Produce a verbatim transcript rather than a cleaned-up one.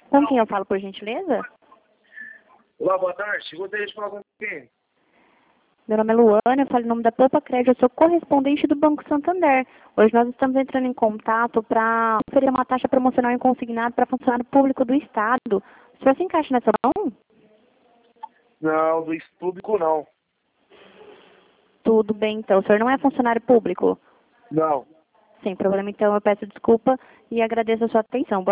Com quem eu falo, por gentileza? Olá, boa tarde. Gostaria de falar com quem? Meu nome é Luana, eu falo em nome da Poupa Crédito, eu sou correspondente do Banco Santander. Hoje nós estamos entrando em contato para oferecer uma taxa promocional em consignado para funcionário público do Estado. O senhor se encaixa nessa mão? Não, do público não. Tudo bem, então. O senhor não é funcionário público? Não. Sem problema, então eu peço desculpa e agradeço a sua atenção.